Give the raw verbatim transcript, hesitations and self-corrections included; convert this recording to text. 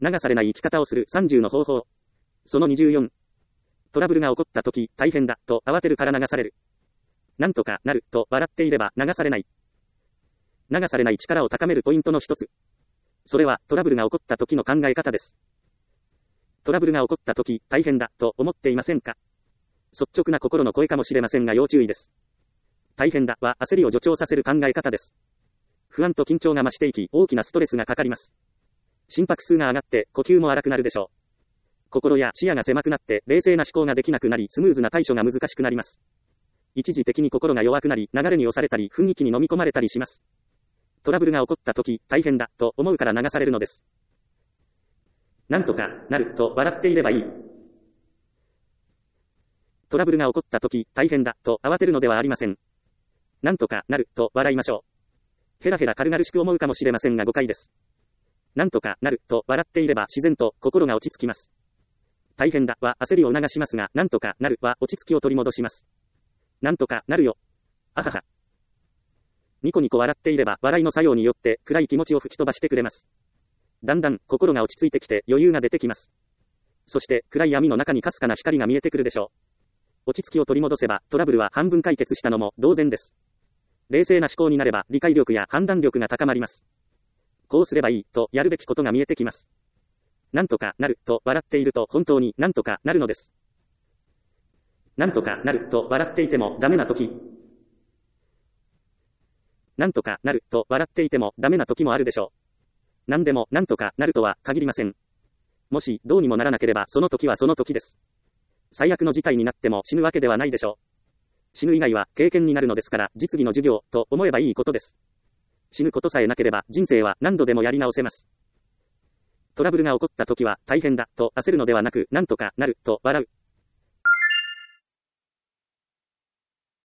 流されない生き方をするさんじゅうの方法。そのにじゅうよん。トラブルが起こった時、大変だ、と慌てるから流される。なんとかなる、と笑っていれば流されない。流されない力を高めるポイントの一つ。それはトラブルが起こった時の考え方です。トラブルが起こった時、大変だ、と思っていませんか？率直な心の声かもしれませんが要注意です。大変だは焦りを助長させる考え方です。不安と緊張が増していき、大きなストレスがかかります。心拍数が上がって、呼吸も荒くなるでしょう。心や視野が狭くなって、冷静な思考ができなくなり、スムーズな対処が難しくなります。一時的に心が弱くなり、流れに押されたり、雰囲気に飲み込まれたりします。トラブルが起こった時、大変だ、と思うから流されるのです。なんとかなる、と笑っていればいい。トラブルが起こった時、大変だ、と慌てるのではありません。なんとかなる、と笑いましょう。ヘラヘラ軽々しく思うかもしれませんが誤解です。なんとかなる、と笑っていれば自然と心が落ち着きます。大変だは焦りを促しますが、なんとかなるは落ち着きを取り戻します。なんとかなるよ。あはは。ニコニコ笑っていれば笑いの作用によって暗い気持ちを吹き飛ばしてくれます。だんだん心が落ち着いてきて余裕が出てきます。そして暗い闇の中にかすかな光が見えてくるでしょう。落ち着きを取り戻せばトラブルは半分解決したのも同然です。冷静な思考になれば理解力や判断力が高まります。こうすればいいとやるべきことが見えてきます。なんとかなると笑っていると本当になんとかなるのです。なんとかなると笑っていてもダメな時。なんとかなると笑っていてもダメな時もあるでしょう。何でもなんとかなるとは限りません。もしどうにもならなければその時はその時です。最悪の事態になっても死ぬわけではないでしょう。死ぬ以外は経験になるのですから実技の授業と思えばいいことです。死ぬことさえなければ人生は何度でもやり直せます。トラブルが起こった時は大変だと焦るのではなくなんとかなると笑う。